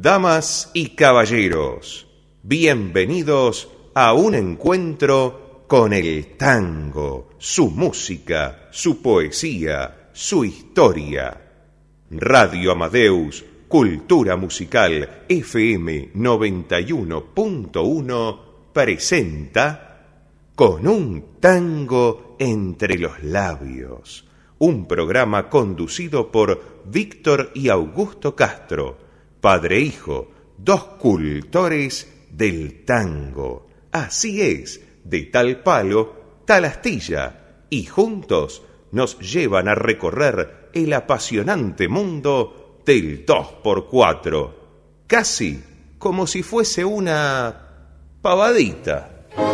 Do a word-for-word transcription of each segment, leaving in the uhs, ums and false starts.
Damas y caballeros, bienvenidos a un encuentro con el tango, su música, su poesía, su historia. Radio Amadeus, Cultura Musical F M noventa y uno punto uno presenta Con un tango entre los labios, un programa conducido por Víctor y Augusto Castro, padre e hijo, dos cultores del tango. Así es, de tal palo, tal astilla, y juntos nos llevan a recorrer el apasionante mundo del dos por cuatro, casi como si fuese una pavadita.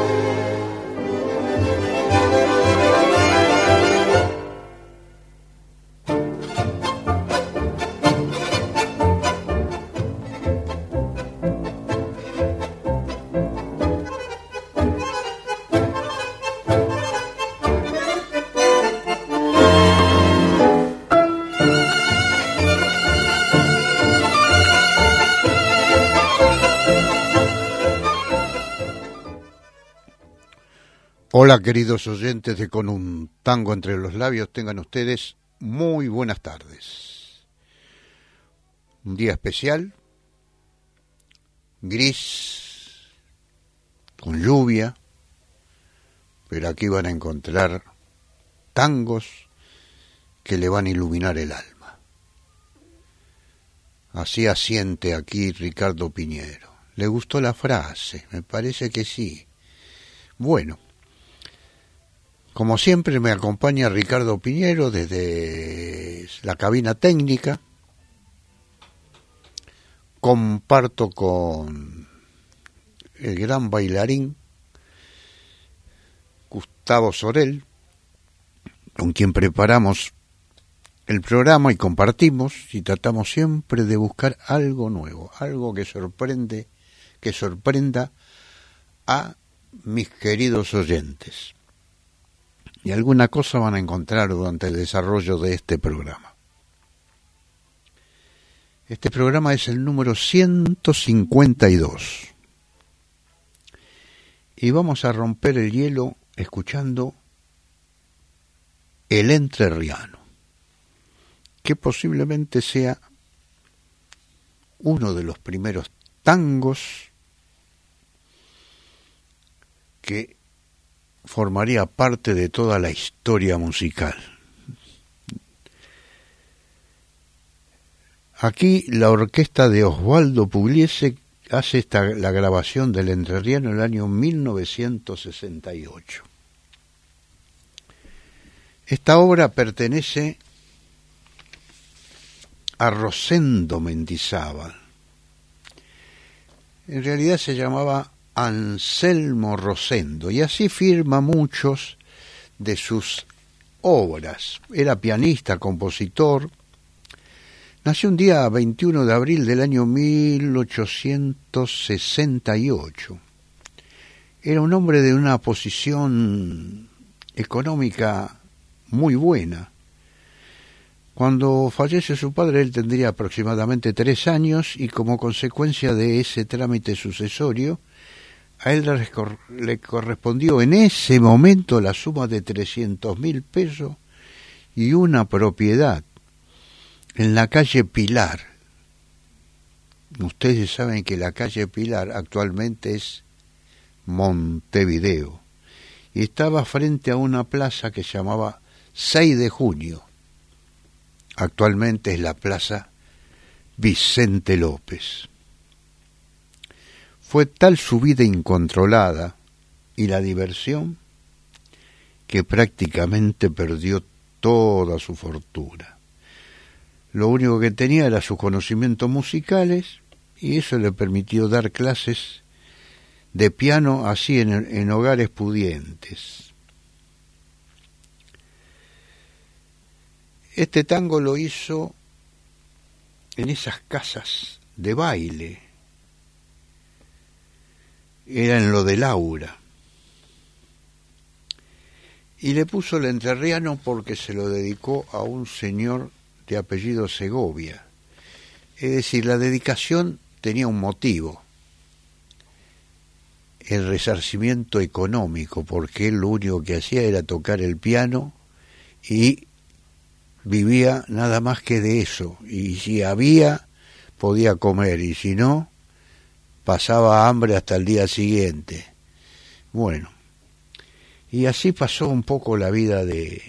Hola, queridos oyentes de Con un tango entre los labios, tengan ustedes muy buenas tardes. Un día especial, gris, con lluvia, pero aquí van a encontrar tangos que le van a iluminar el alma. Así asiente aquí Ricardo Piñero. ¿Le gustó la frase? Me parece que sí. Bueno. Como siempre me acompaña Ricardo Piñero desde la cabina técnica. Comparto con el gran bailarín Gustavo Sorel, con quien preparamos el programa y compartimos y tratamos siempre de buscar algo nuevo, algo que sorprende, que sorprenda a mis queridos oyentes. Y alguna cosa van a encontrar durante el desarrollo de este programa. Este programa es el número ciento cincuenta y dos. Y vamos a romper el hielo escuchando El Entrerriano, que posiblemente sea uno de los primeros tangos que formaría parte de toda la historia musical. Aquí la orquesta de Osvaldo Pugliese hace esta, la grabación del Entrerriano en el año mil novecientos sesenta y ocho. Esta obra pertenece a Rosendo Mendizábal. En realidad se llamaba Anselmo Rosendo, y así firma muchos de sus obras. Era pianista, compositor. Nació un día veintiuno de abril del año mil ochocientos sesenta y ocho. Era un hombre de una posición económica muy buena. Cuando fallece su padre, él tendría aproximadamente tres años, y como consecuencia de ese trámite sucesorio, a él le correspondió en ese momento la suma de trescientos mil pesos y una propiedad en la calle Pilar. Ustedes saben que la calle Pilar actualmente es Montevideo y estaba frente a una plaza que se llamaba seis de junio. Actualmente es la plaza Vicente López. Fue tal su vida incontrolada y la diversión que prácticamente perdió toda su fortuna. Lo único que tenía era sus conocimientos musicales, y eso le permitió dar clases de piano así en, en hogares pudientes. Este tango lo hizo en esas casas de baile. Era en lo de Laura. Y le puso el Entrerriano porque se lo dedicó a un señor de apellido Segovia. Es decir, la dedicación tenía un motivo, el resarcimiento económico, porque él lo único que hacía era tocar el piano y vivía nada más que de eso, y si había podía comer, y si no pasaba hambre hasta el día siguiente. Bueno, y así pasó un poco la vida de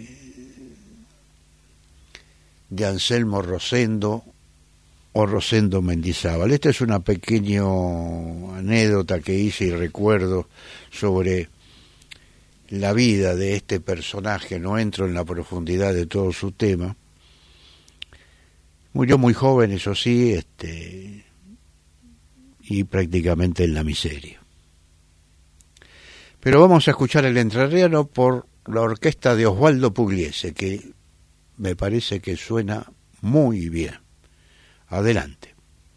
de Anselmo Rosendo o Rosendo Mendizábal. Esta es una pequeña anécdota que hice y recuerdo sobre la vida de este personaje. No entro en la profundidad de todo su tema. Murió muy joven, eso sí, este, y prácticamente en la miseria. Pero vamos a escuchar el entrerriano por la orquesta de Osvaldo Pugliese, que me parece que suena muy bien. Adelante.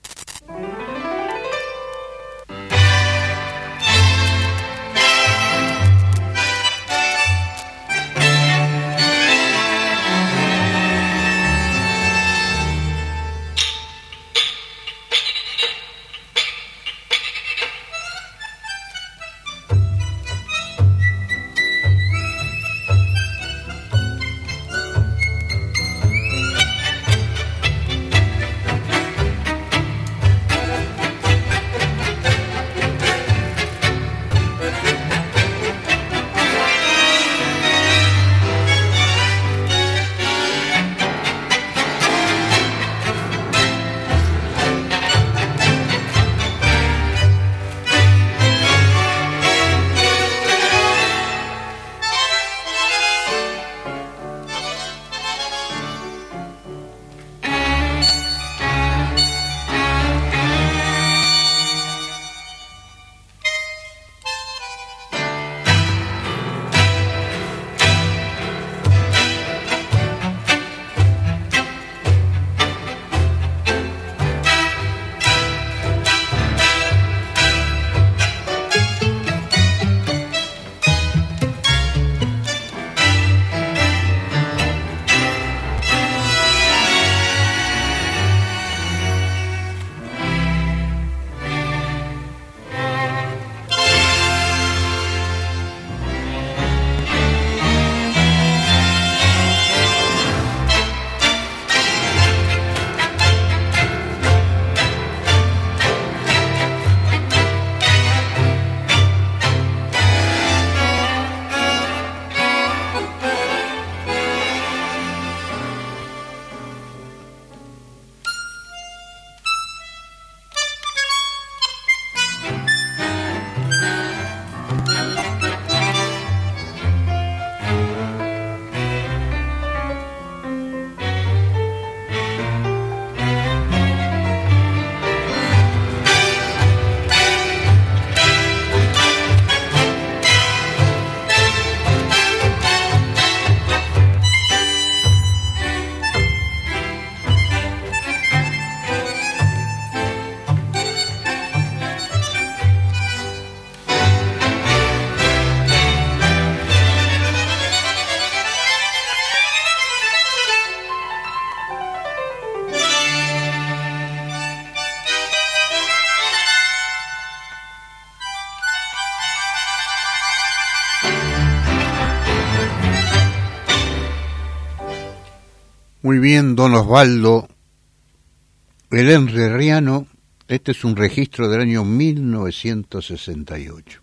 Muy bien, don Osvaldo. El Entrerriano, este es un registro del año mil novecientos sesenta y ocho.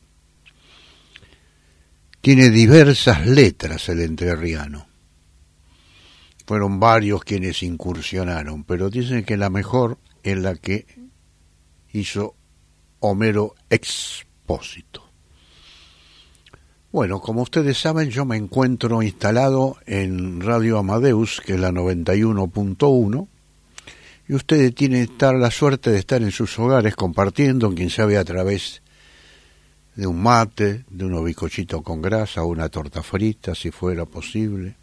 Tiene diversas letras el Entrerriano. Fueron varios quienes incursionaron, pero dicen que la mejor es la que hizo Homero Expósito. Bueno, como ustedes saben, yo me encuentro instalado en Radio Amadeus, que es la noventa y uno punto uno, y ustedes tienen estar la suerte de estar en sus hogares compartiendo, quien sabe, a través de un mate, de unos bizcochitos con grasa, o una torta frita, si fuera posible.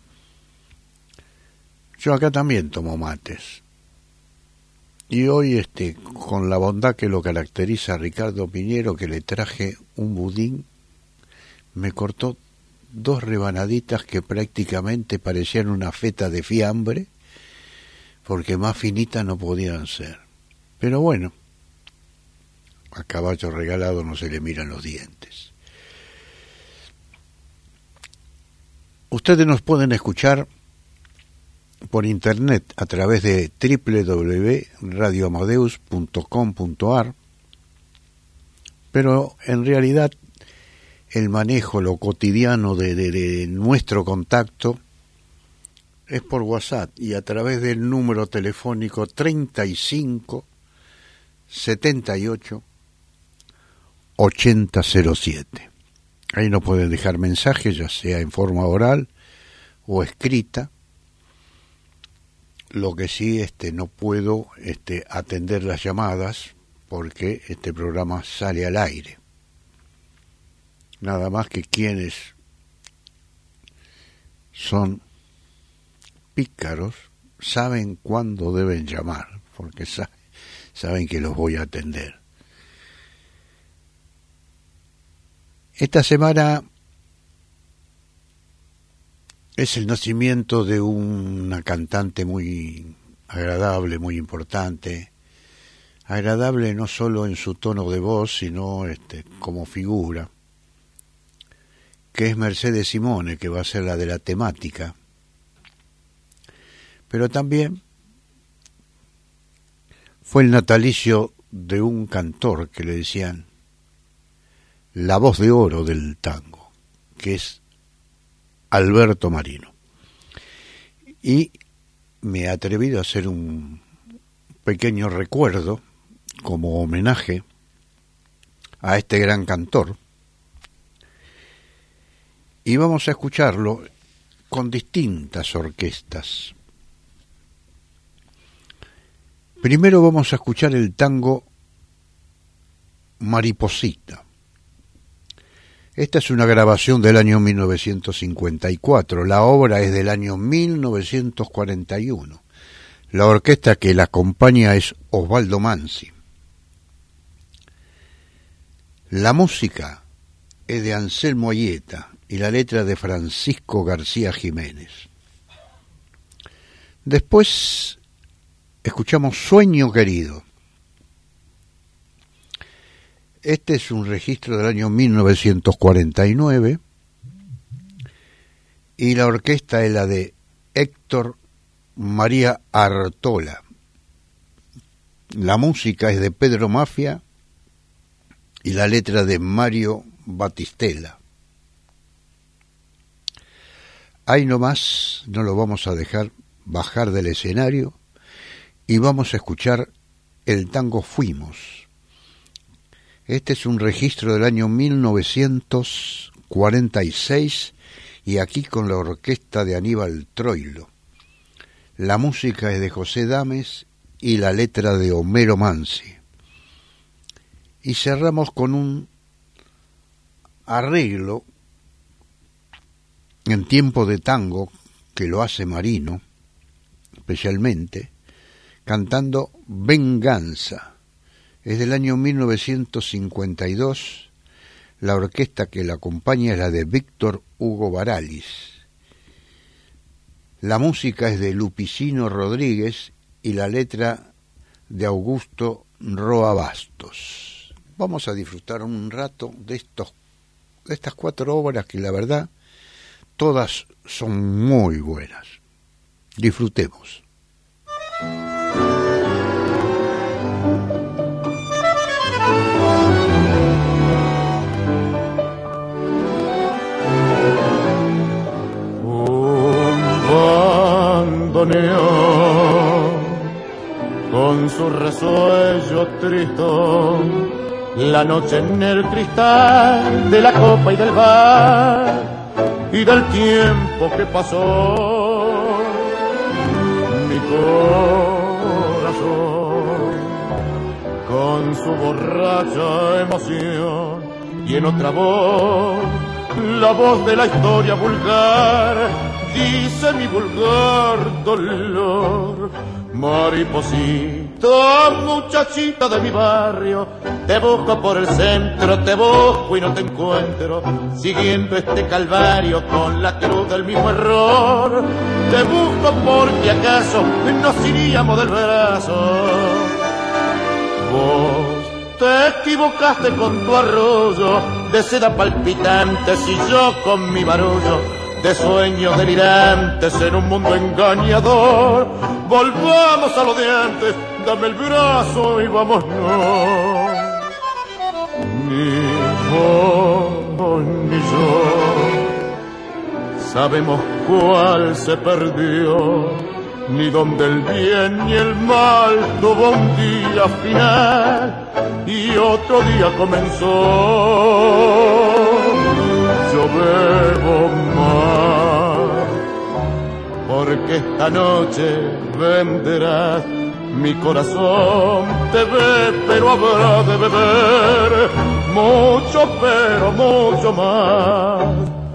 Yo acá también tomo mates. Y hoy, este, con la bondad que lo caracteriza a Ricardo Piñero, que le traje un budín, me cortó dos rebanaditas que prácticamente parecían una feta de fiambre, porque más finitas no podían ser. Pero bueno, A caballo regalado no se le miran los dientes. Ustedes nos pueden escuchar por internet a través de doble u doble u doble u punto radio amadeus punto com punto a r, pero en realidad el manejo, lo cotidiano de, de, de nuestro contacto es por WhatsApp y a través del número telefónico treinta y cinco setenta y ocho ochenta cero siete. Ahí nos pueden dejar mensajes, ya sea en forma oral o escrita. Lo que sí, este, no puedo este, atender las llamadas porque este programa sale al aire. Nada más que quienes son pícaros saben cuándo deben llamar, porque sa- saben que los voy a atender. Esta semana es el nacimiento de una cantante muy agradable, muy importante. Agradable no solo en su tono de voz, sino este, como figura, que es Mercedes Simone, que va a ser la de la temática. Pero también fue el natalicio de un cantor que le decían la voz de oro del tango, que es Alberto Marino. Y me he atrevido a hacer un pequeño recuerdo como homenaje a este gran cantor. Y vamos a escucharlo con distintas orquestas. Primero vamos a escuchar el tango Mariposita. Esta es una grabación del año mil novecientos cincuenta y cuatro. La obra es del año mil novecientos cuarenta y uno. La orquesta que la acompaña es Osvaldo Manzi. La música es de Anselmo Ayeta y la letra de Francisco García Jiménez. Después escuchamos Sueño Querido. Este es un registro del año mil novecientos cuarenta y nueve y la orquesta es la de Héctor María Artola. La música es de Pedro Mafia y la letra de Mario Batistella. Ahí nomás no lo vamos a dejar bajar del escenario y vamos a escuchar el tango Fuimos. Este es un registro del año mil novecientos cuarenta y seis y aquí con la orquesta de Aníbal Troilo. La música es de José Dames y la letra de Homero Manzi. Y cerramos con un arreglo en tiempo de tango que lo hace Marino, especialmente, cantando Venganza. Es del año mil novecientos cincuenta y dos, la orquesta que la acompaña es la de Víctor Hugo Baralis. La música es de Lupicino Rodríguez y la letra de Augusto Roa Bastos. Vamos a disfrutar un rato de, estos, de estas cuatro obras que la verdad todas son muy buenas. Disfrutemos. Con su resuello tristón, la noche en el cristal de la copa y del bar y del tiempo que pasó, mi corazón con su borracha emoción y en otra voz, la voz de la historia vulgar, dice mi vulgar dolor. Mariposita, muchachita de mi barrio, te busco por el centro, te busco y no te encuentro, siguiendo este calvario con la cruz del mismo error. Te busco porque acaso nos iríamos del brazo. Vos te equivocaste con tu arroyo de seda palpitante, si yo con mi barullo de sueños delirantes en un mundo engañador. Volvamos a lo de antes, dame el brazo y vámonos. Ni vos ni yo sabemos cuál se perdió, ni donde el bien ni el mal tuvo un día final y otro día comenzó. Yo bebo más porque esta noche venderás mi corazón, te ve pero habrá de beber mucho pero mucho más.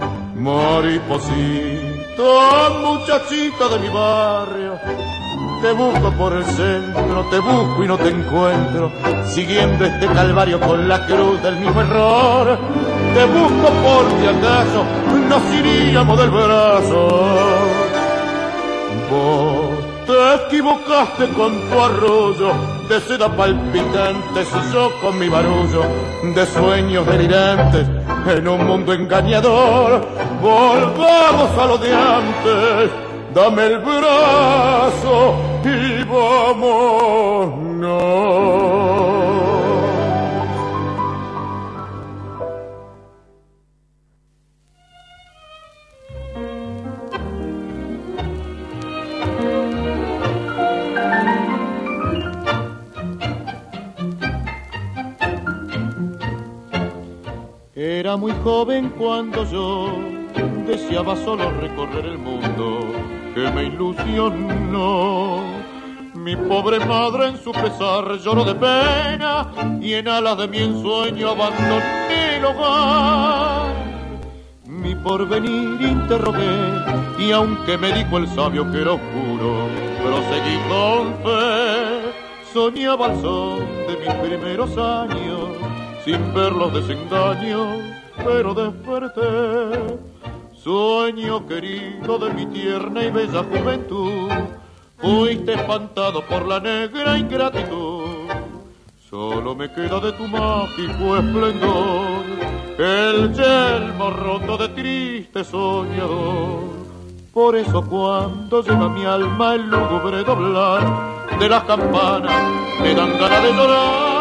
Mariposita, muchachita de mi barrio, te busco por el centro, te busco y no te encuentro, siguiendo este calvario con la cruz del mismo error. Te busco por si acaso nos iríamos del brazo. Vos te equivocaste con tu arroyo de seda palpitante, si yo con mi barullo de sueños delirantes en un mundo engañador. Volvamos a lo de antes, dame el brazo y vámonos. Era muy joven cuando yo deseaba solo recorrer el mundo que me ilusionó. Mi pobre madre en su pesar lloró de pena y en alas de mi ensueño abandoné el hogar. Mi porvenir interrogué y aunque me dijo el sabio que era oscuro, proseguí con fe. Soñaba al sol de mis primeros años sin ver los desengaños, pero desperté. Sueño querido de mi tierna y bella juventud, fuiste espantado por la negra ingratitud. Solo me queda de tu mágico esplendor el yelmo roto de triste soñador. Por eso cuando llega a mi alma el lúgubre doblar de las campanas, me dan ganas de llorar.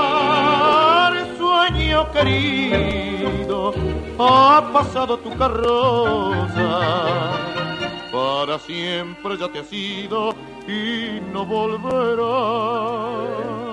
Sueño querido, ha pasado tu carroza, para siempre ya te has ido y no volverás.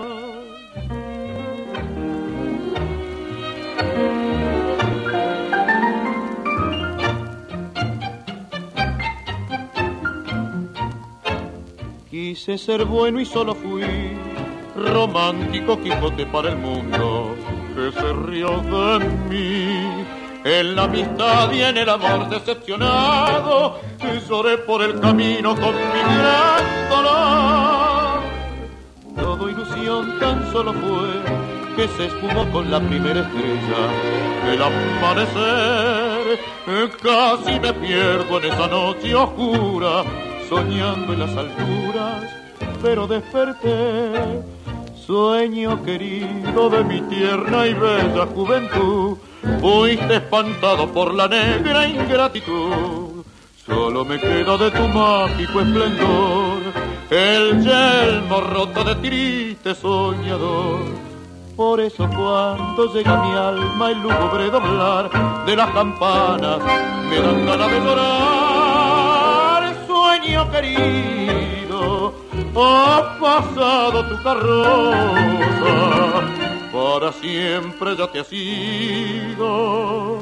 Quise ser bueno y solo fui romántico Quijote para el mundo que se rió de mí. En la amistad y en el amor decepcionado lloré por el camino con mi gran dolor. Todo ilusión tan solo fue que se esfumó con la primera estrella del amanecer. Casi me pierdo en esa noche oscura soñando en las alturas, pero desperté. Sueño querido de mi tierna y bella juventud, fuiste espantado por la negra ingratitud. Solo me queda de tu mágico esplendor el yelmo roto de triste soñador. Por eso cuando llega a mi alma el lúgubre doblar de las campanas, me dan ganas de llorar. Sueño querido, ha pasado tu carroza, para siempre ya te has ido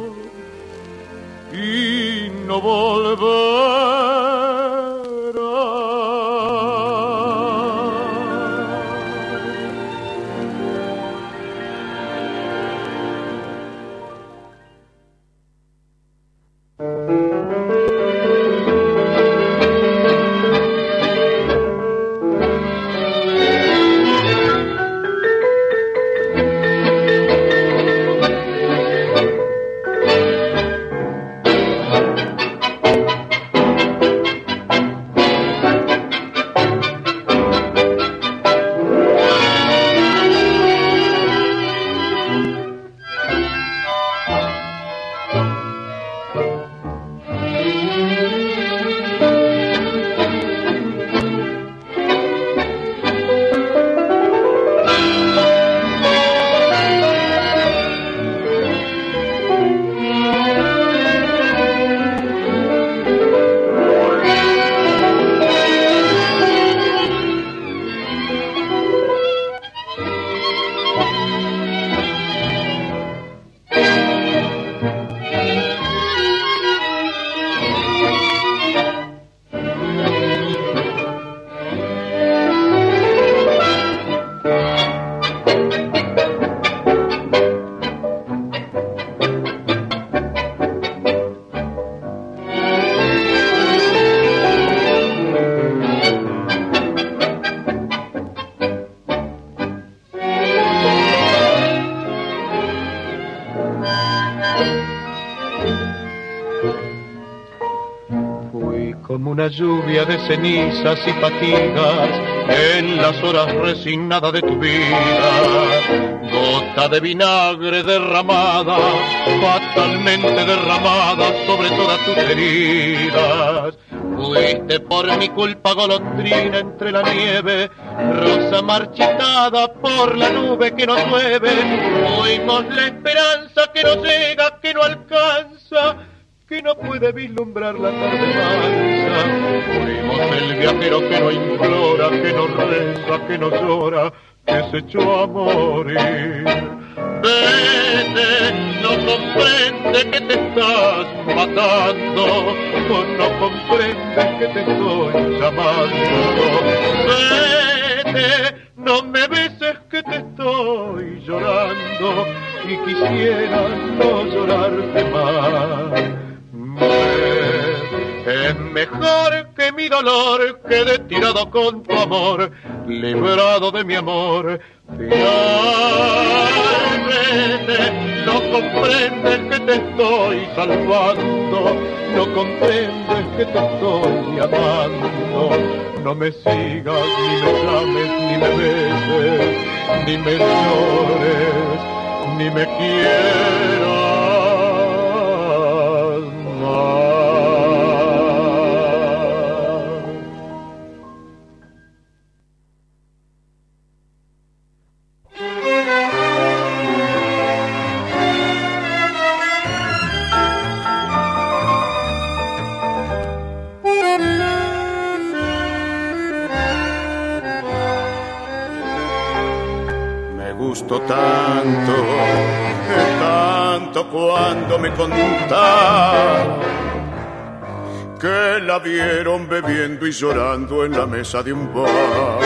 y no volverás. Fui como una lluvia de cenizas y fatigas en las horas resignadas de tu vida, gota de vinagre derramada, fatalmente derramada sobre todas tus heridas. Fuiste por mi culpa golondrina entre la nieve, rosa marchitada por la nube que no llueve. Fuimos la esperanza que no llega, que no alcanza, que no puede vislumbrar la tarde mansa. Fuimos el viajero que no implora, que no reza, que no llora, que se echó a morir. Vete, no comprende que te estás matando, o no comprendes que te estoy llamando. Vete, no me beses que te estoy llorando, y quisiera no llorarte más. Es mejor que mi dolor quede tirado con tu amor, librado de mi amor. Finalmente no comprendes que te estoy salvando, no comprendes que te estoy amando. No me sigas, ni me llames, ni me beses, ni me llores, ni me quieras. Gustó tanto, tanto cuando me contaron que la vieron bebiendo y llorando en la mesa de un bar,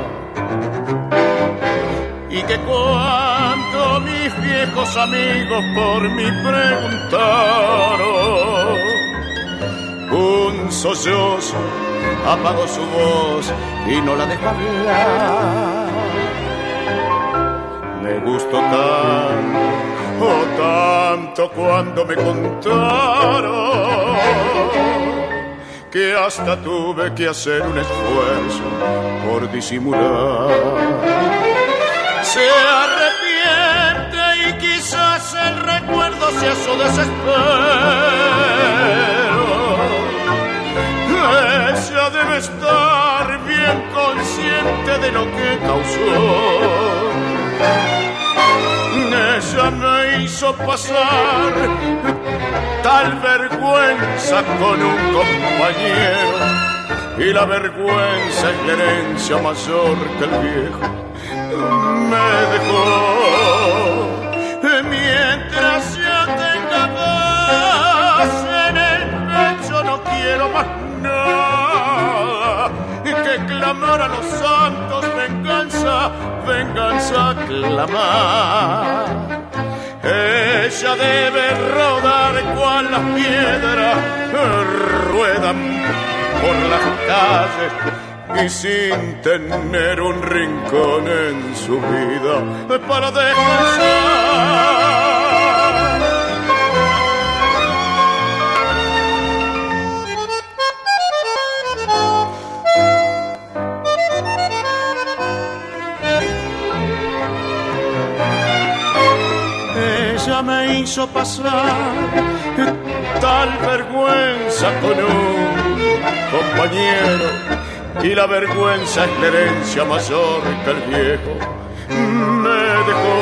y que cuando mis viejos amigos por mí preguntaron, un sollozo apagó su voz y no la dejó hablar. Me gustó tanto, oh tanto cuando me contaron que hasta tuve que hacer un esfuerzo por disimular. Se arrepiente y quizás el recuerdo sea su desespero. Ella debe estar bien consciente de lo que causó. Ella me hizo pasar tal vergüenza con un compañero, y la vergüenza es la herencia mayor que el viejo me dejó. Mientras yo tenga paz en el pecho no quiero más nada que clamar a los santos venganza, venganza clamar. Ella debe rodar cual las piedras ruedan por las calles, y sin tener un rincón en su vida para descansar. Ella me hizo pasar tal vergüenza con un compañero, y la vergüenza es la herencia mayor que el viejo me dejó.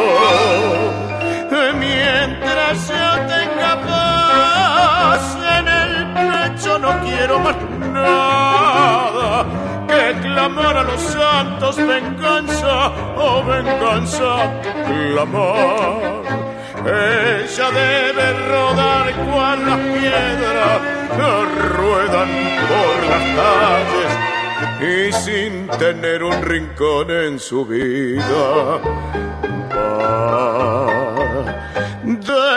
Mientras yo tenga paz en el pecho no quiero más nada que clamar a los santos venganza, oh venganza clamar. Ella debe rodar cual las piedras ruedan por las calles, y sin tener un rincón en su vida para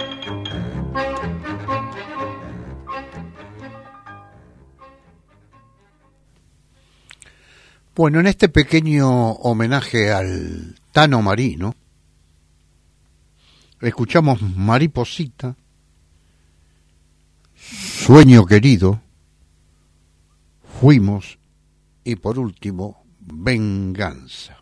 descansar. Bueno, en este pequeño homenaje al Tano Marino, escuchamos Mariposita, Sueño Querido, Fuimos y por último, Venganza.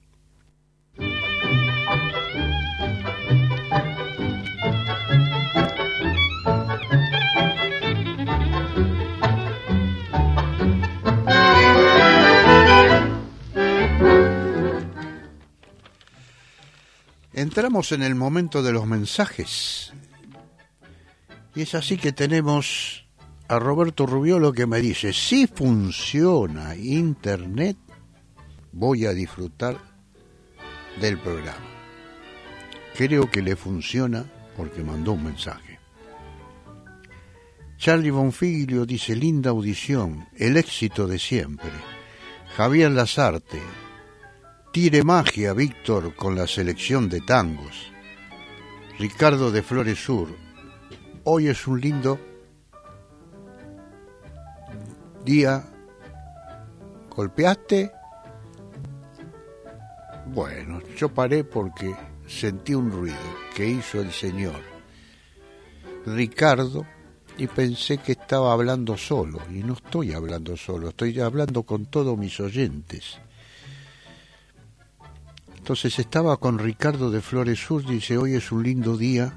Entramos en el momento de los mensajes y es así que tenemos a Roberto Rubiolo que me dice: si funciona internet voy a disfrutar del programa. Creo que le funciona porque mandó un mensaje. Charlie Bonfiglio dice: linda audición, el éxito de siempre. Javier Lazarte: tire magia, Víctor, con la selección de tangos. Ricardo de Flores Sur: hoy es un lindo día. ¿Golpeaste? Bueno, yo paré porque sentí un ruido que hizo el señor Ricardo y pensé que estaba hablando solo, y no estoy hablando solo, estoy hablando con todos mis oyentes. Entonces estaba con Ricardo de Flores Sur, dice: hoy es un lindo día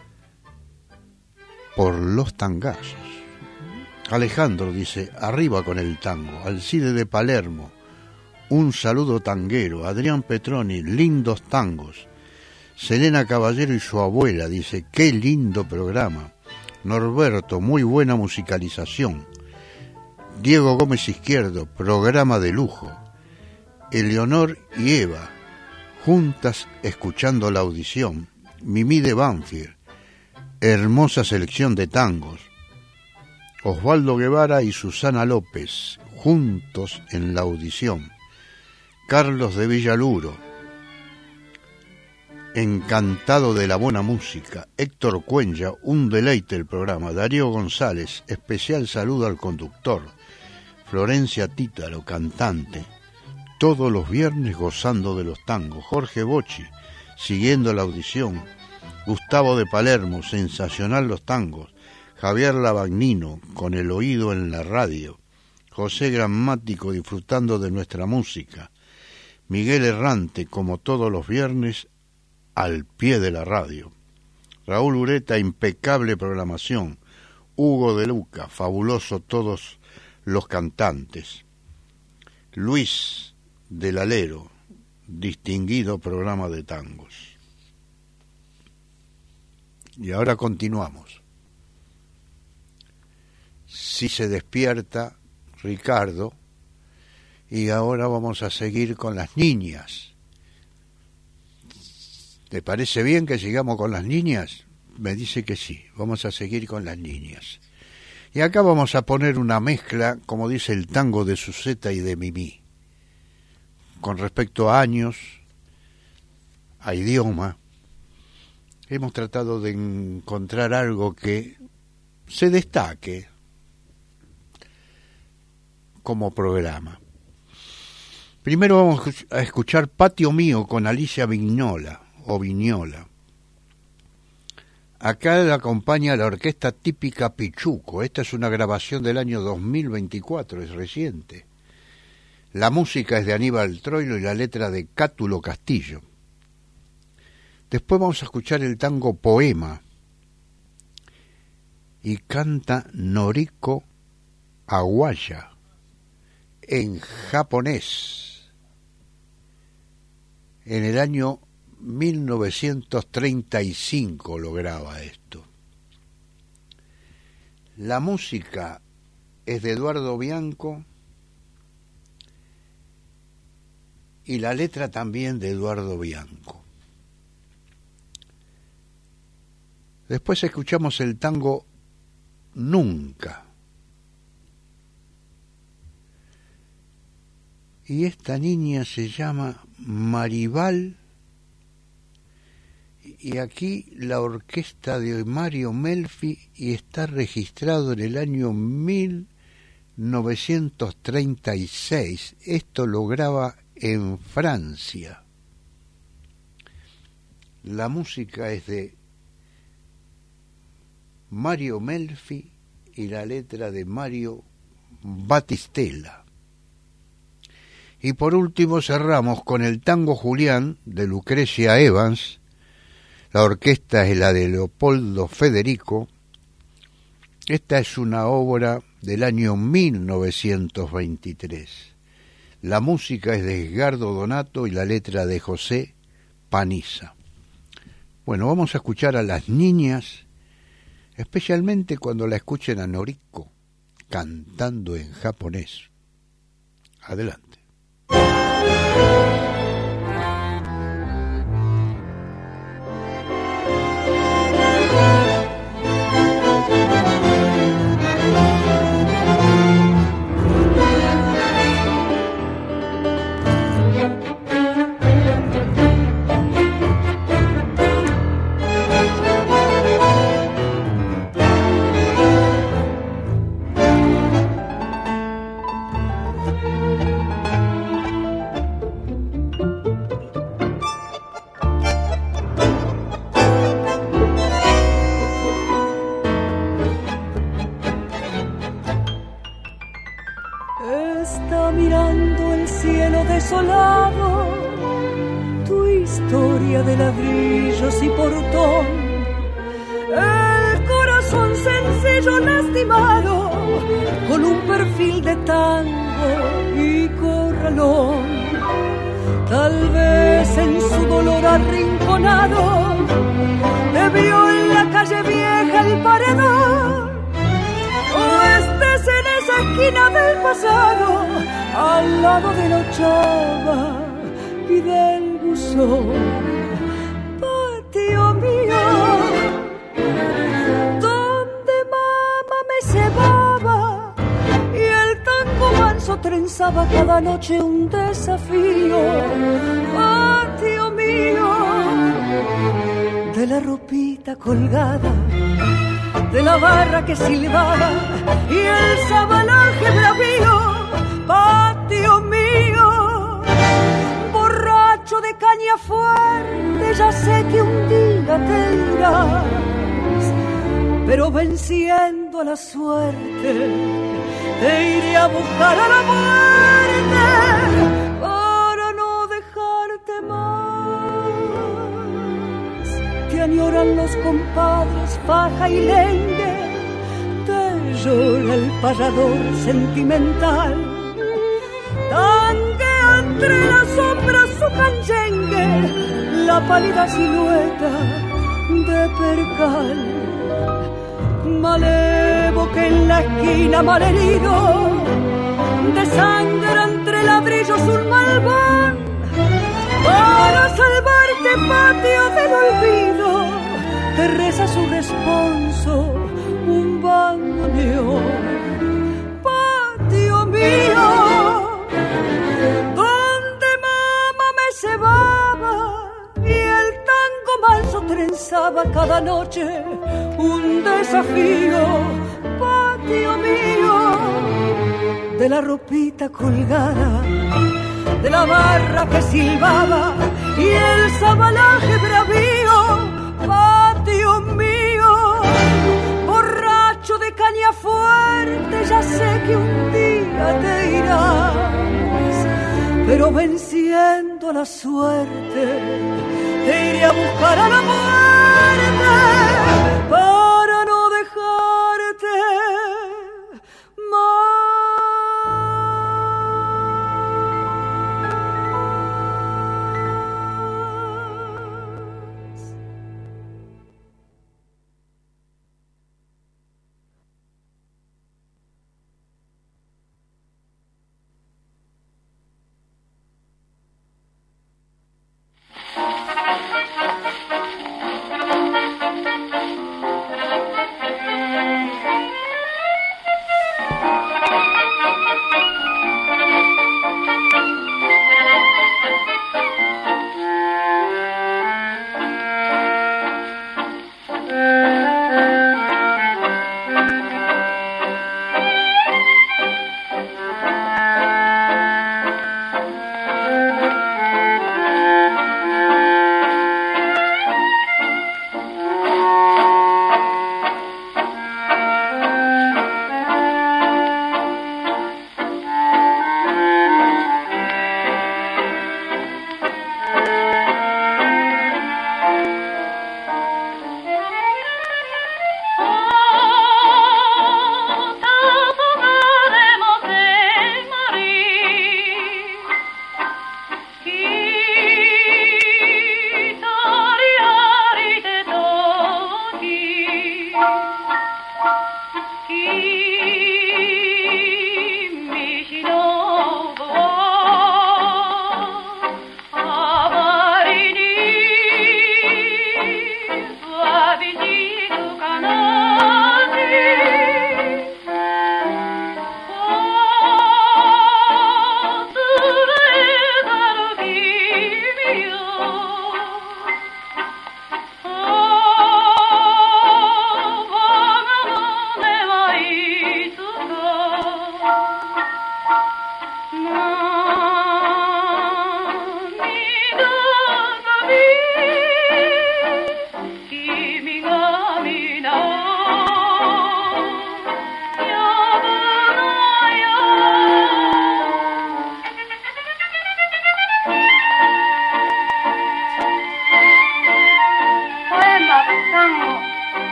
por los tangazos. Alejandro dice: arriba con el tango. Alcide de Palermo: un saludo tanguero. Adrián Petroni: lindos tangos. Selena Caballero y su abuela dice: qué lindo programa. Norberto: muy buena musicalización. Diego Gómez Izquierdo: programa de lujo. Eleonor y Eva: juntas escuchando la audición. Mimí de Banfield: hermosa selección de tangos. Osvaldo Guevara y Susana López: juntos en la audición. Carlos de Villaluro: encantado de la buena música. Héctor Cuenya: un deleite el programa. Darío González: especial saludo al conductor. Florencia Títaro: cantante. Todos los viernes gozando de los tangos. Jorge Bocci: siguiendo la audición. Gustavo de Palermo: sensacional los tangos. Javier Lavagnino: con el oído en la radio. José Gramático: disfrutando de nuestra música. Miguel Errante: como todos los viernes, al pie de la radio. Raúl Ureta: impecable programación. Hugo de Luca: fabuloso todos los cantantes. Luis del Alero: distinguido programa de tangos. Y ahora continuamos. Si se despierta Ricardo, y ahora vamos a seguir con las niñas. ¿Te parece bien que sigamos con las niñas? Me dice que sí, vamos a seguir con las niñas. Y acá vamos a poner una mezcla, como dice el tango, de Suzeta y de Mimí, con respecto a años, a idioma. Hemos tratado de encontrar algo que se destaque como programa. Primero vamos a escuchar Patio Mío con Alicia Vignola o Vignola. Acá la acompaña la orquesta típica Pichuco. Esta es una grabación del año dos mil veinticuatro, es reciente. La música es de Aníbal Troilo y la letra de Cátulo Castillo. Después vamos a escuchar el tango Poema y canta Noriko Awaya en japonés en el año mil novecientos treinta y cinco lo graba esto. La música es de Eduardo Bianco y la letra también de Eduardo Bianco. Después escuchamos el tango Nunca. Y esta niña se llama Maribal, y aquí la orquesta de Mario Melfi, y está registrado en el año mil novecientos treinta y seis. Esto lo graba en Francia. La música es de Mario Melfi y la letra de Mario Battistella. Y por último cerramos con el tango Julián de Lucrecia Evans. La orquesta es la de Leopoldo Federico. Esta es una obra del año mil novecientos veintitrés. La música es de Edgardo Donato y la letra de José Paniza. Bueno, vamos a escuchar a las niñas, especialmente cuando la escuchen a Noriko cantando en japonés. Adelante. Cada noche un desafío, patio mío, de la ropita colgada, de la barra que silbaba y el sabanaje bravío, patio mío, borracho de caña fuerte, ya sé que un día te irás, pero venciendo a la suerte te iré a buscar a la muerte para no dejarte más. Te añoran los compadres, faja y lengue, te llora el payador sentimental. Tanguea entre las sombras su canchengue, la pálida silueta de percal. Malevo que en la esquina malherido desangra entre ladrillos un malvón para salvarte, patio del olvido, te reza su responso un bandoneón. Patio mío, donde mamá me cebaba y el tango manso trenzaba cada noche un desafío, patio mío, de la ropita colgada, de la barra que silbaba y el sabanaje bravío, patio mío, borracho de caña fuerte, ya sé que un día te irás, pero venciendo a la suerte, te iré a buscar a la muerte para no dejarte más.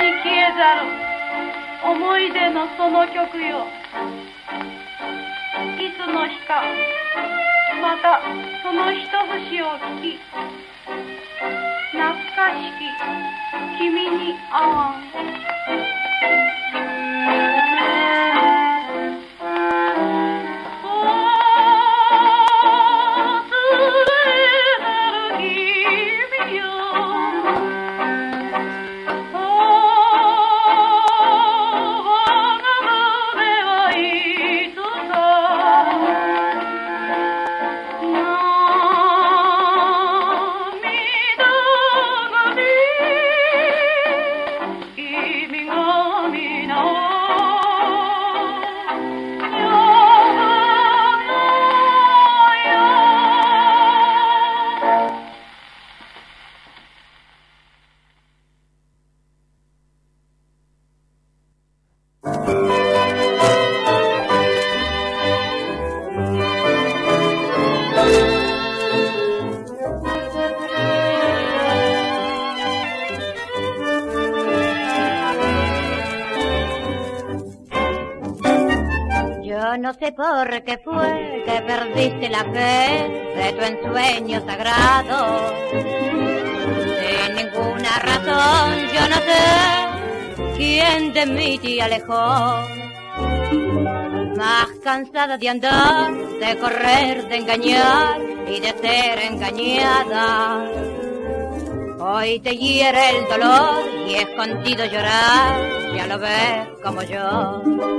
消えざる思い出のその曲よ。いつの日かまたその一節を聞き、懐かしき君に会わん。 No sé por qué fue que perdiste la fe de tu ensueño sagrado. Sin ninguna razón, yo no sé quién de mí te alejó. Más cansada de andar, de correr, de engañar y de ser engañada. Hoy te hiere el dolor y escondido llorar, ya lo ves como yo.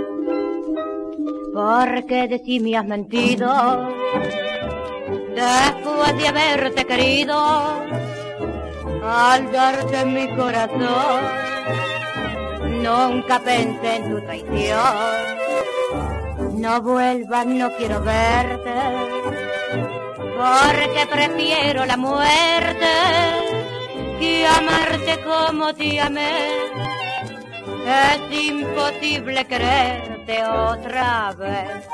Porque de ti me has mentido, después de haberte querido, al darte mi corazón, nunca pensé en tu traición. No vuelvas, no quiero verte, porque prefiero la muerte que amarte como te amé. Es imposible quererte otra vez.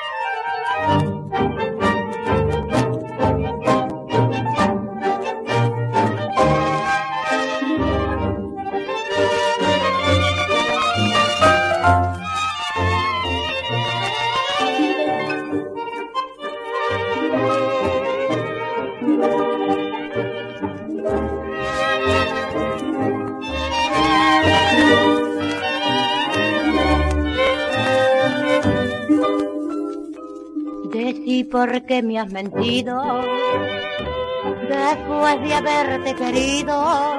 Decí por qué me has mentido, después de haberte querido,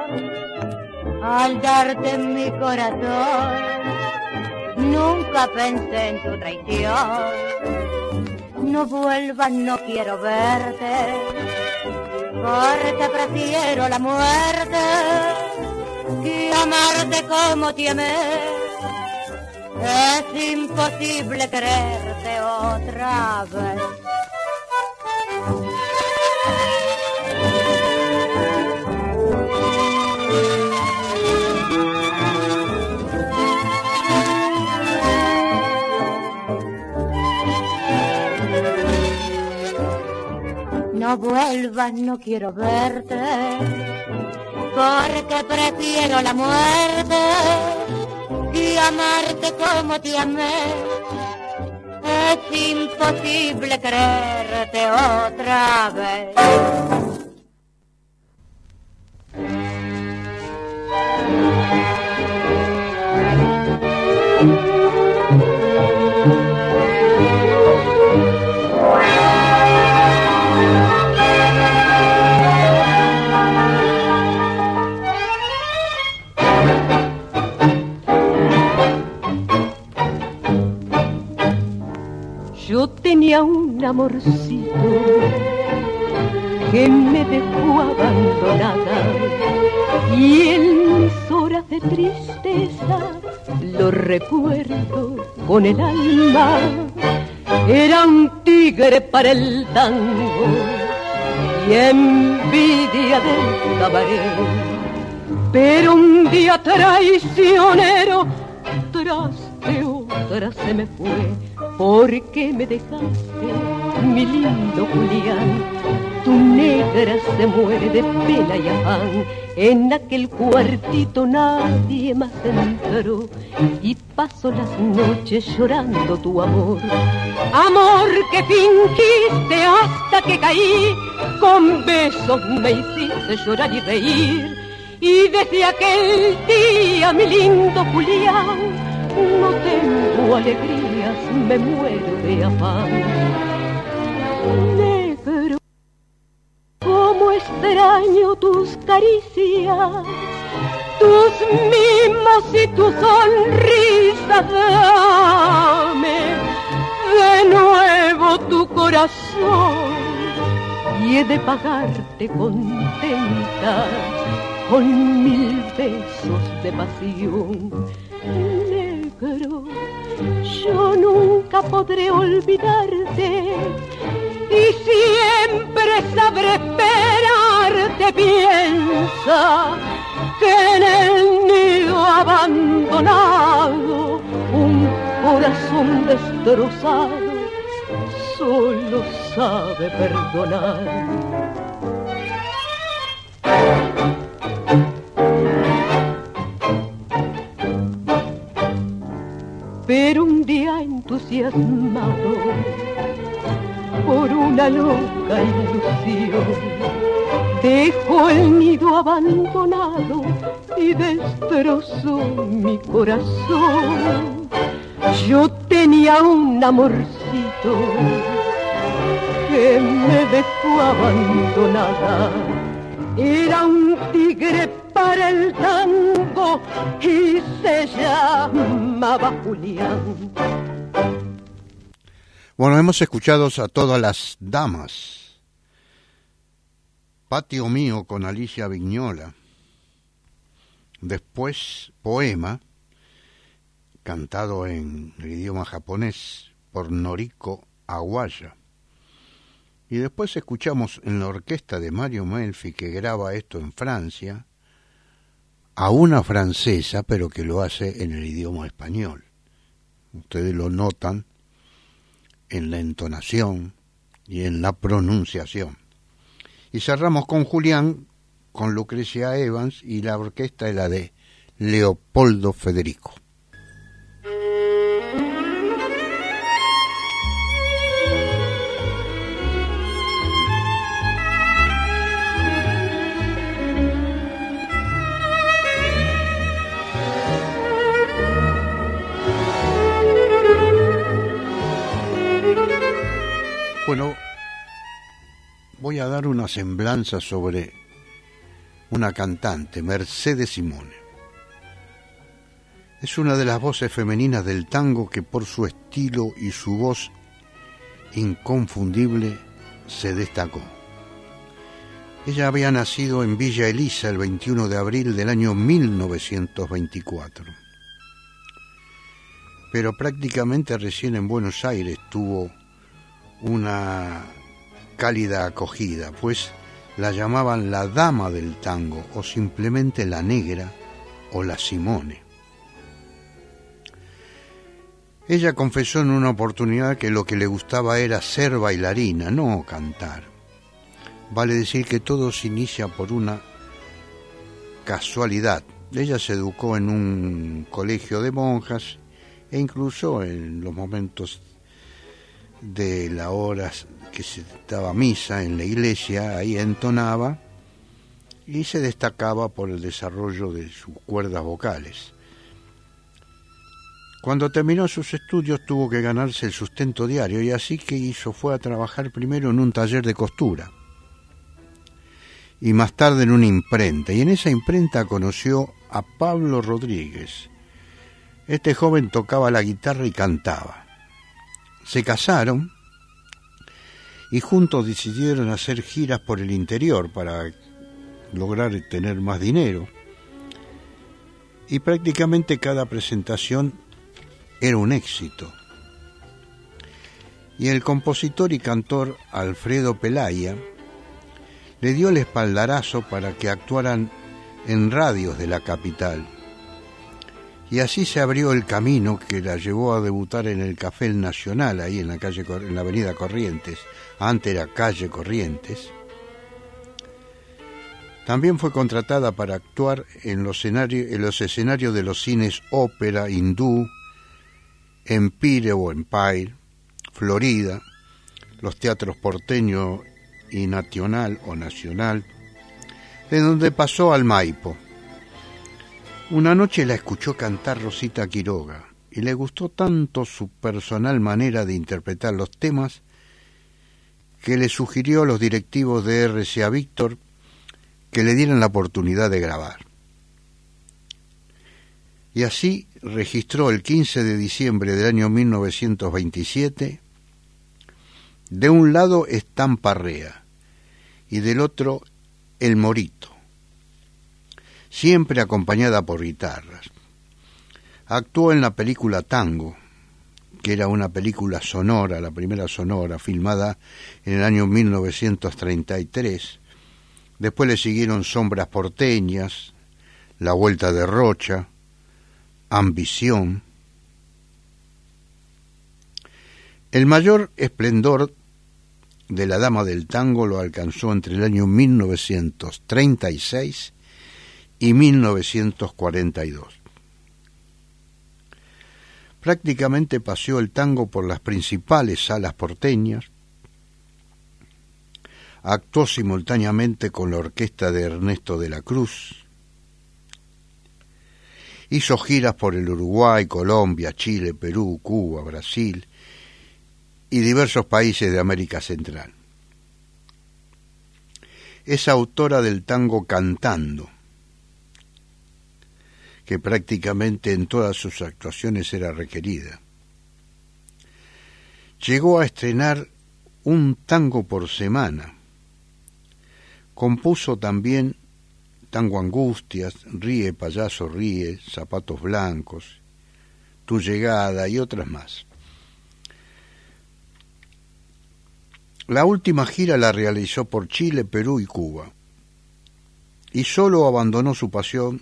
al darte mi corazón, nunca pensé en tu traición. No vuelvas, no quiero verte, porque prefiero la muerte que amarte como te amé. Es imposible quererte otra vez. No vuelvas, no quiero verte, porque prefiero la muerte y amarte como te amé. Es imposible quererte otra vez. Yo tenía un amorcito que me dejó abandonada y en mis horas de tristeza lo recuerdo con el alma. Era un tigre para el tango y envidia del cabaret, pero un día traicionero tras de otra se me fue. ¿Por qué me dejaste, mi lindo Julián? tu negra se muere de pena y afán. En aquel cuartito nadie más entró y paso las noches llorando tu amor. Amor que fingiste hasta que caí, con besos me hiciste llorar y reír. Y desde aquel día, mi lindo Julián, no tengo alegrías, me muero de afán. Negro, cómo extraño tus caricias, tus mimos y tu sonrisa. Dame de nuevo tu corazón y he de pagarte contenta con mil besos de pasión. Negro, yo nunca podré olvidarte y siempre sabré esperarte. Piensa que en el nido abandonado un corazón destrozado solo sabe perdonar. Pero un día entusiasmado por una loca ilusión, dejó el nido abandonado y destrozó mi corazón. Yo tenía un amorcito que me dejó abandonada. Era un tigre para el tango y se llamaba Julián. Bueno, hemos escuchado a todas las damas. Patio Mío con Alicia Vignola. Después Poema, cantado en el idioma japonés por Noriko Aguaya. Y después escuchamos en la orquesta de Mario Melfi, que graba esto en Francia, a una francesa, pero que lo hace en el idioma español. Ustedes lo notan en la entonación y en la pronunciación. Y cerramos con Julián, con Lucrecia Evans, y la orquesta es la de Leopoldo Federico. Bueno, voy a dar una semblanza sobre una cantante, Mercedes Simone. Es una de las voces femeninas del tango que por su estilo y su voz inconfundible se destacó. Ella había nacido en Villa Elisa el veintiuno de abril del año mil novecientos veinticuatro. Pero prácticamente recién en Buenos Aires tuvo una cálida acogida, pues la llamaban la dama del tango o simplemente la negra o la Simone. Ella confesó en una oportunidad que lo que le gustaba era ser bailarina, no cantar. Vale decir que todo se inicia por una casualidad. Ella se educó en un colegio de monjas e incluso en los momentos de la hora que se daba misa en la iglesia, ahí entonaba y se destacaba por el desarrollo de sus cuerdas vocales. Cuando terminó sus estudios tuvo que ganarse el sustento diario y así que hizo fue a trabajar primero en un taller de costura y más tarde en una imprenta, y en esa imprenta conoció a Pablo Rodríguez. Este joven tocaba la guitarra y cantaba. Se casaron y juntos decidieron hacer giras por el interior para lograr tener más dinero. Y prácticamente cada presentación era un éxito. Y el compositor y cantor Alfredo Pelaya le dio el espaldarazo para que actuaran en radios de la capital. Y así se abrió el camino que la llevó a debutar en el Café El Nacional, ahí en la calle, en la avenida Corrientes, antes era calle Corrientes, También fue contratada para actuar en los, escenarios, en los escenarios de los cines Ópera, Hindú, Empire o Empire, Florida, los teatros Porteño y Nacional o Nacional, de donde pasó al Maipo. Una noche la escuchó cantar Rosita Quiroga y le gustó tanto su personal manera de interpretar los temas que le sugirió a los directivos de R C A Víctor que le dieran la oportunidad de grabar. Y así registró el quince de diciembre del año mil novecientos veintisiete, de un lado Estamparrea y del otro El Morito, siempre acompañada por guitarras. Actuó en la película Tango, que era una película sonora, la primera sonora, filmada en el año mil novecientos treinta y tres. Después le siguieron Sombras porteñas, La Vuelta de Rocha, Ambición. El mayor esplendor de la dama del tango lo alcanzó entre el año mil novecientos treinta y seis y mil novecientos cuarenta y dos. Prácticamente paseó el tango por las principales salas porteñas, actuó simultáneamente con la orquesta de Ernesto de la Cruz, hizo giras por el Uruguay, Colombia, Chile, Perú, Cuba, Brasil y diversos países de América Central. Es autora del tango Cantando, que prácticamente en todas sus actuaciones era requerida. Llegó a estrenar un tango por semana. Compuso también Tango Angustias, Ríe, Payaso, Ríe, Zapatos Blancos, Tu Llegada y otras más. La última gira la realizó por Chile, Perú y Cuba, y solo abandonó su pasión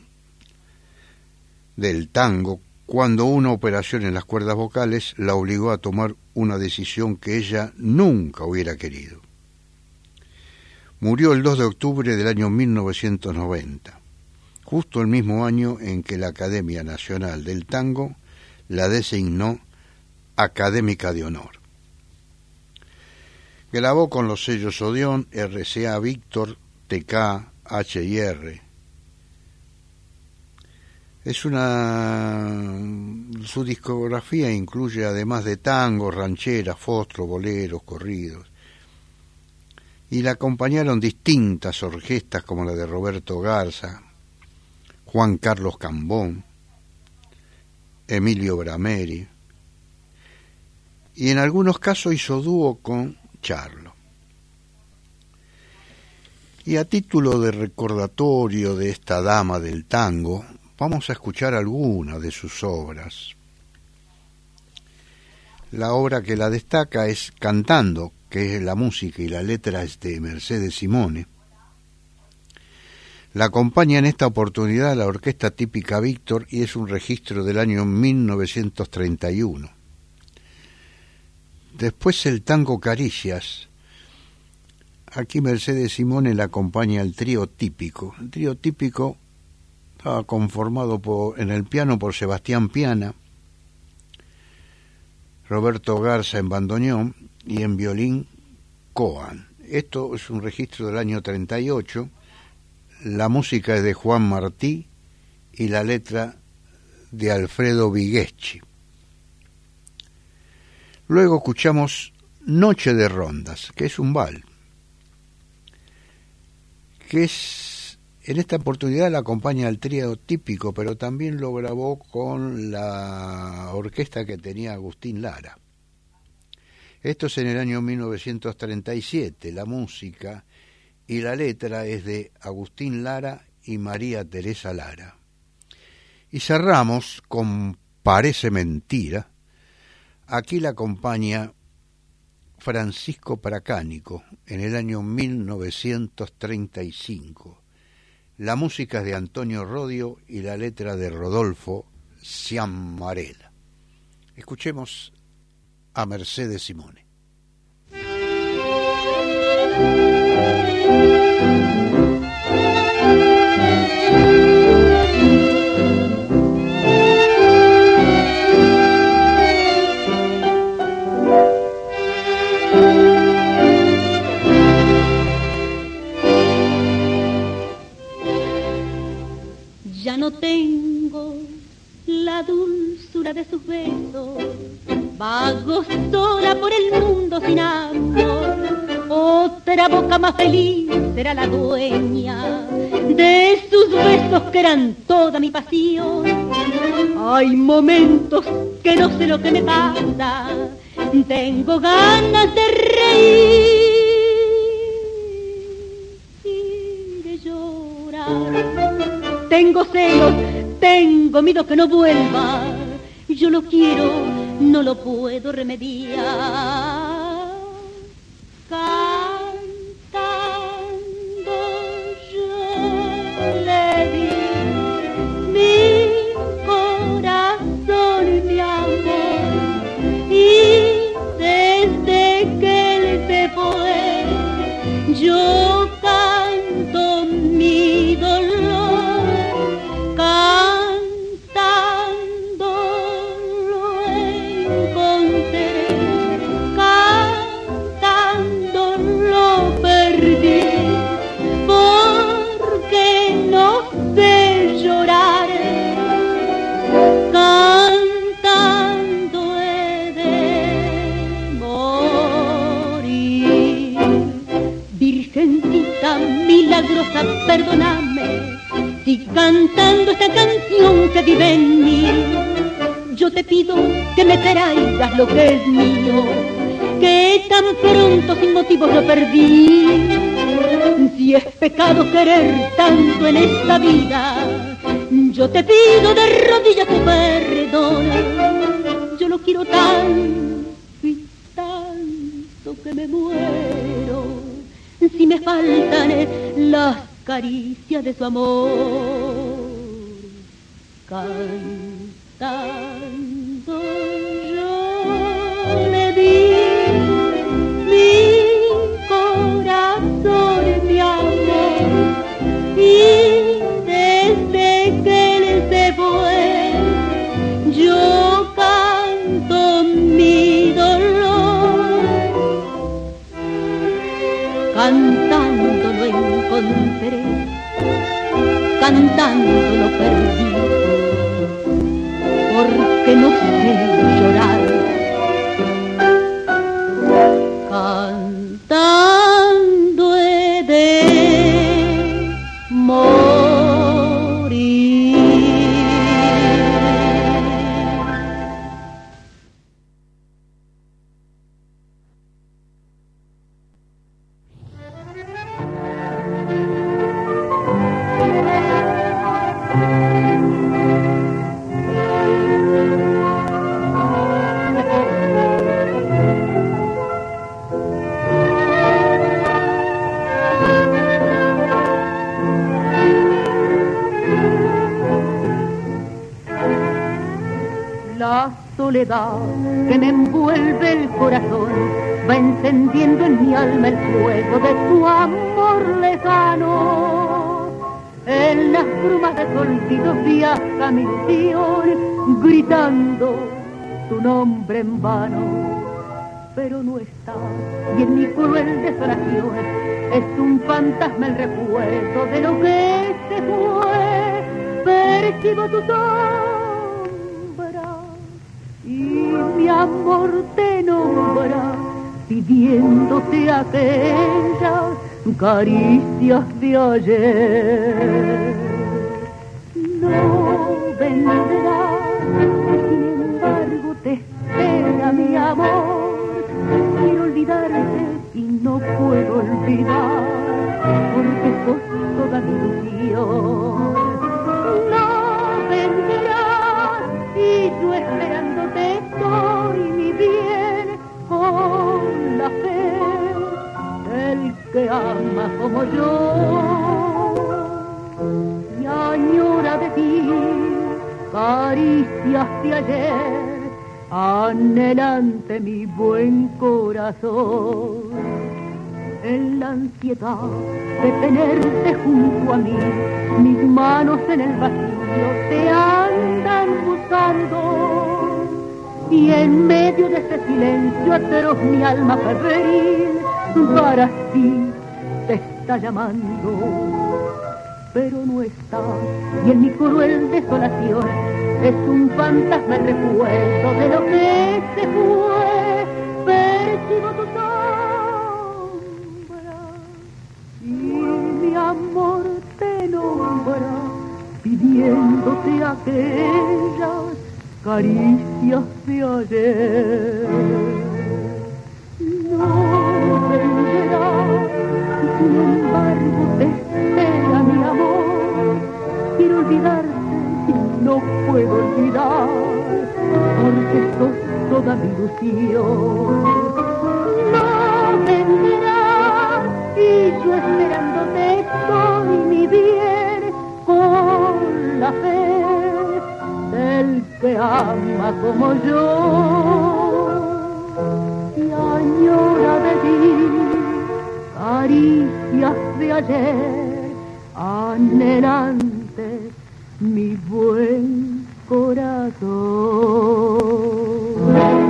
del tango cuando una operación en las cuerdas vocales la obligó a tomar una decisión que ella nunca hubiera querido. Murió el dos de octubre del año mil novecientos noventa, justo el mismo año en que la Academia Nacional del Tango la designó Académica de Honor. Grabó con los sellos Odeón, R C A Víctor, T K, H y R. Es una... Su discografía incluye, además de tango, rancheras, fostro, boleros, corridos. Y la acompañaron distintas orquestas como la de Roberto Garza, Juan Carlos Cambón, Emilio Brameri, y en algunos casos hizo dúo con Charlo. Y a título de recordatorio de esta dama del tango, vamos a escuchar algunas de sus obras. La obra que la destaca es Cantando, que es la música y la letra es de Mercedes Simone. La acompaña en esta oportunidad la Orquesta Típica Víctor y es un registro del año mil novecientos treinta y uno. Después el tango Caricias. Aquí Mercedes Simone la acompaña al trío Típico. El trío Típico estaba conformado por, en el piano por Sebastián Piana, Roberto Garza en bandoneón y en violín Coan. Esto es un registro del año treinta y ocho. La música es de Juan Martí y la letra de Alfredo Vigueschi. Luego escuchamos Noche de Rondas, que es un vals, que es, en esta oportunidad la acompaña al trío Típico, pero también lo grabó con la orquesta que tenía Agustín Lara. Esto es en el año mil novecientos treinta y siete. La música y la letra es de Agustín Lara y María Teresa Lara. Y cerramos con Parece Mentira. Aquí la acompaña Francisco Pracánico en el año mil novecientos treinta y cinco. La música es de Antonio Rodio y la letra de Rodolfo Ciammarella. Escuchemos a Mercedes Simone. la dulzura de sus besos. Vago sola por el mundo sin amor. Otra boca más feliz será la dueña de sus besos que eran toda mi pasión. Hay momentos que no sé lo que me pasa. Tengo ganas de reír y de llorar. Tengo celos, tengo miedo que no vuelva. Yo lo quiero, no lo puedo remediar. Cantando yo le di mi corazón, mi amor, y desde que él se fue, yo canto mi dolor, cantando lo encontré, cantando lo perdí, porque no sé llorar, cantando he de morir. Virgencita milagrosa, perdóname si cantando esta canción que vive en mí, yo te pido que me traigas lo que es mío, que tan pronto sin motivos lo perdí. Si es pecado querer tanto en esta vida, yo te pido de rodillas tu perdón. Yo lo quiero tanto y tanto que me muero si me faltan las caricias de su amor. Cantando yo le di mi corazón, mi amor, y desde que él se fue, yo canto mi dolor, cantando lo encontré, cantando lo perdí, porque no sé llorar, cantando he de morir. La soledad que me envuelve el corazón va encendiendo en mi alma el fuego de tu amor lejano. En las brumas de solsticio viaja mi visión, gritando tu nombre en vano. Pero no está, y en mi cruel desolación es un fantasma el recuerdo de lo que se fue. Percibo tu sombra y mi amor te nombra, pidiéndote aquellas caricias de ayer. No vendrás, sin embargo te espera mi amor. Quiero olvidarte y no puedo olvidar, porque sos toda mi ilusión. No vendrás y yo esperándote estoy, mi bien, con la fe del que ama como yo. Y añora de ti caricias de ayer, anhelante mi buen corazón. En la ansiedad de tenerte junto a mí, mis manos en el vacío te andan buscando, y en medio de ese silencio atroz mi alma febril para ti te está llamando. Pero no está, y en mi cruel desolación es un fantasma el recuerdo de lo que se fue. Percibo tu sombra y mi amor te nombra, pidiéndote aquellas caricias de ayer. No venderás, sin embargo te espera mi amor. Quiero olvidarte y no puedo olvidar, porque sos toda mi ilusión. No venderás y yo esperándote estoy, mi bien, con la fe del que ama como yo y añora de ti caricias de ayer, anhelante mi buen corazón.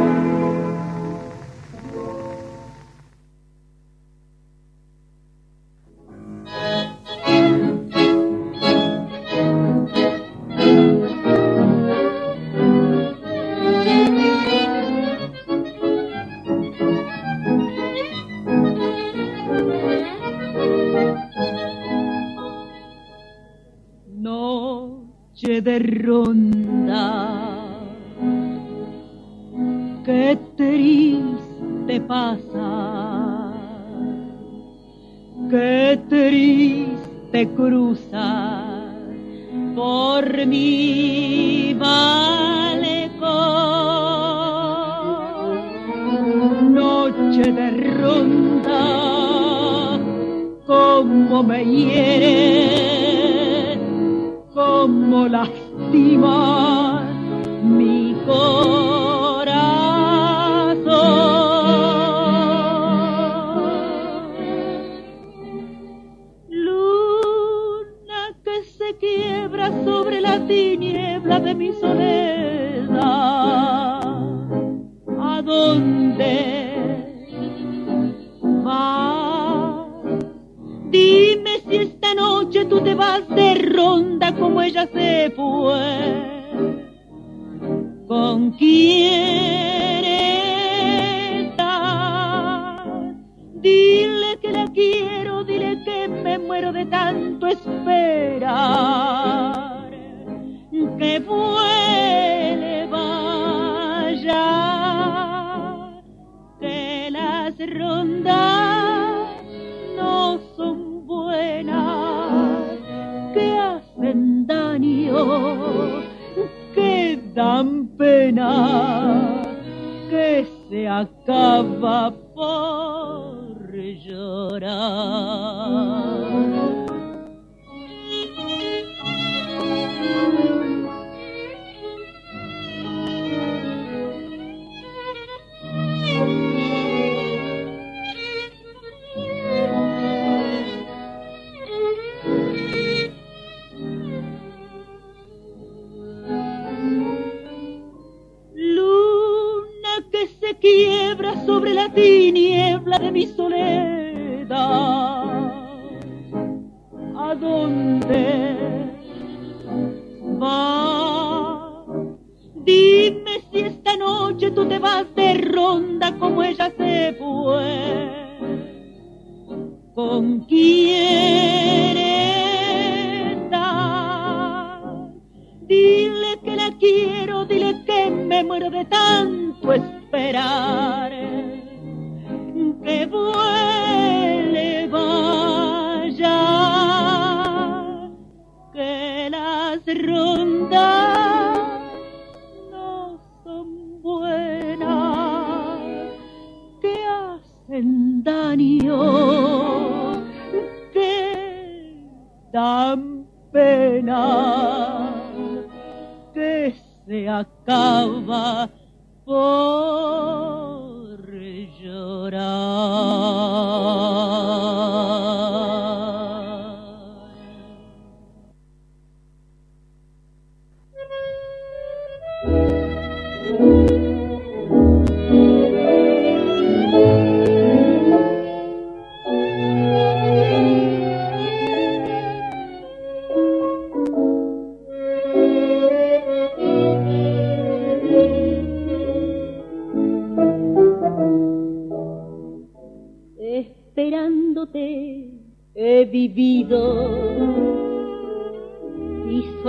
De ronda, qué triste pasa, qué triste cruza por mi balcón. Noche de ronda, cómo me hiere, cómo lastima mi corazón. Luna que se quiebra sobre la tiniebla de mi soledad, ¿a dónde vas? Dime si esta noche tú te vas de ronda como ella se fue. ¿Con quién estás? Dile que la quiero, dile que me muero de tanto esperar. Que vuele, vaya, que las rondas no son buenas, que hacen daño, que dan pena, que se acaba por llorar. Quiebra sobre la tiniebla de mi soledad, ¿a dónde vas? Dime si esta noche tú te vas de ronda como ella se fue. ¿Con quién estás? Dile que la quiero, dile que me muero de tanto esperar, que vuele, vaya, que las rondas no son buenas, que hacen daño, que dan pena, que se acaba por llorar.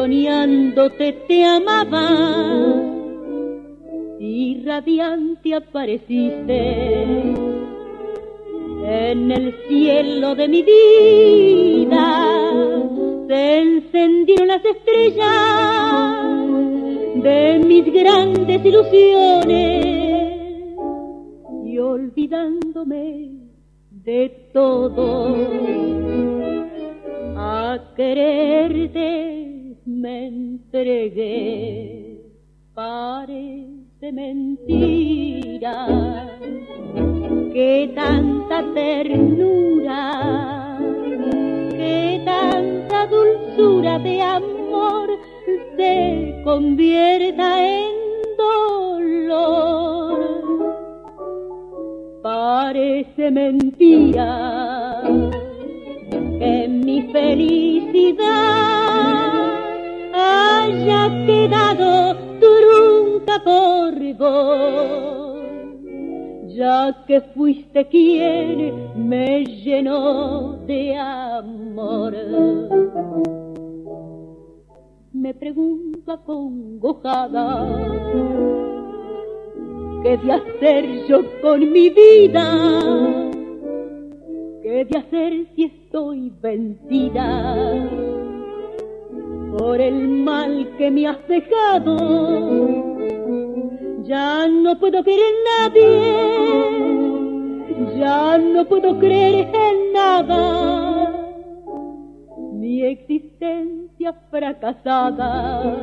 soñándote te amaba y radiante apareciste en el cielo de mi vida. Se encendieron las estrellas de mis grandes ilusiones y olvidándome de todo a quererte me entregué. Parece mentira que tanta ternura, que tanta dulzura de amor se convierta en dolor. Parece mentira que mi felicidad haya quedado trunca por vos, ya que fuiste quien me llenó de amor. Me pregunto acongojada, ¿qué de hacer yo con mi vida? ¿Qué de hacer si estoy vencida por el mal que me has dejado? Ya no puedo creer en nadie, ya no puedo creer en nada. Mi existencia fracasada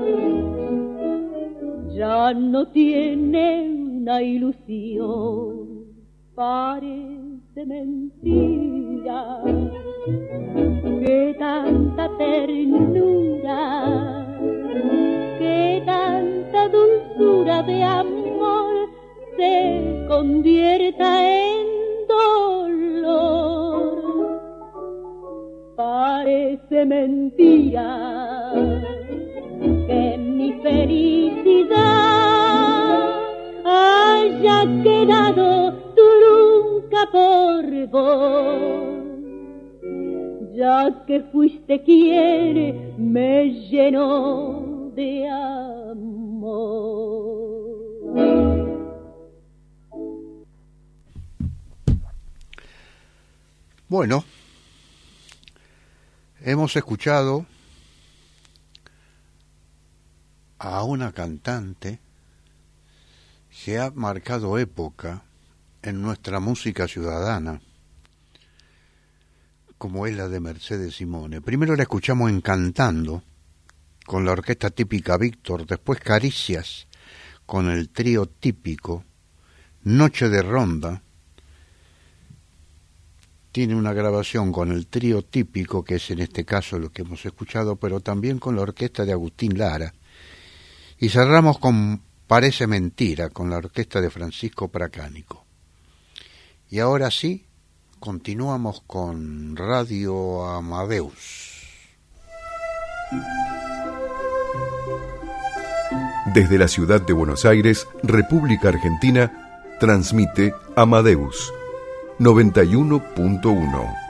ya no tiene una ilusión. Parece mentira que tanta ternura, que tanta dulzura de amor se convierta en dolor. Parece mentira que mi felicidad haya quedado trunca por vos, ya que fuiste quien me llenó de amor. Bueno, hemos escuchado a una cantante que ha marcado época en nuestra música ciudadana, como es la de Mercedes Simone. Primero la escuchamos en Cantando, con la orquesta típica Víctor, después Caricias, con el trío típico, Noche de Ronda, tiene una grabación con el trío típico, que es en este caso lo que hemos escuchado, pero también con la orquesta de Agustín Lara, y cerramos con Parece Mentira, con la orquesta de Francisco Pracánico. Y ahora sí, continuamos con Radio Amadeus. Desde la ciudad de Buenos Aires, República Argentina, transmite Amadeus noventa y uno punto uno.